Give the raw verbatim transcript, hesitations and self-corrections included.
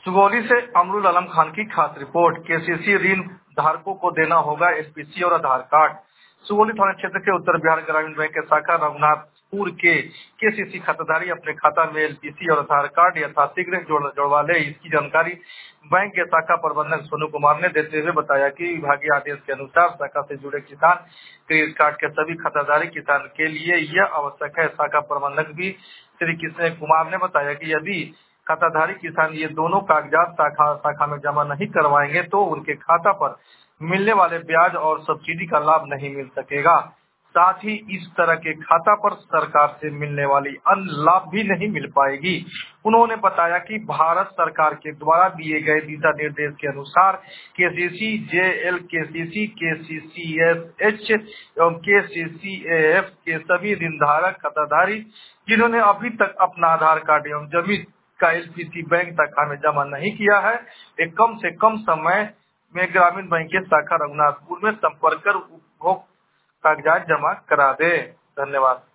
सुगौली से अमरुल आलम खान की खास रिपोर्ट। केसीसी ऋण धारकों को देना होगा एसपीसी और आधार कार्ड। सुगौली थाना क्षेत्र के उत्तर बिहार ग्रामीण बैंक के शाखा रघुनाथपुर के केसीसी खाताधारी अपने खाता में एलपीसी और आधार कार्ड यथाशीघ्र जोड़ जोड़वा ले। इसकी जानकारी बैंक के शाखा प्रबंधक सोनू कुमार ने देते हुए बताया कि विभागीय आदेश के अनुसार शाखा से जुड़े किसान क्रेडिट कार्ड के सभी खाताधारी किसान के लिए यह आवश्यक है। शाखा प्रबंधक भी श्री कृष्ण कुमार ने बताया कि यदि खाताधारी किसान ये दोनों कागजात शाखा शाखा में जमा नहीं करवाएंगे तो उनके खाता पर मिलने वाले ब्याज और सब्सिडी का लाभ नहीं मिल सकेगा। साथ ही इस तरह के खाता पर सरकार से मिलने वाली अन्य लाभ भी नहीं मिल पाएगी। उन्होंने बताया कि भारत सरकार के द्वारा दिए गए दिशा निर्देश के अनुसार केसीसी, जेएल, केसीसी, केसीसीएसएच एवं केसीसीएएफ के सभी ऋणधारक खाताधारी जिन्होंने अभी तक अपना आधार कार्ड एवं जमीन का एलपीसी बैंक शाखा में जमा नहीं किया है, वे कम से कम समय में ग्रामीण बैंक के शाखा रघुनाथपुर में संपर्क कर उपभोग कागजात जमा करा दे। धन्यवाद।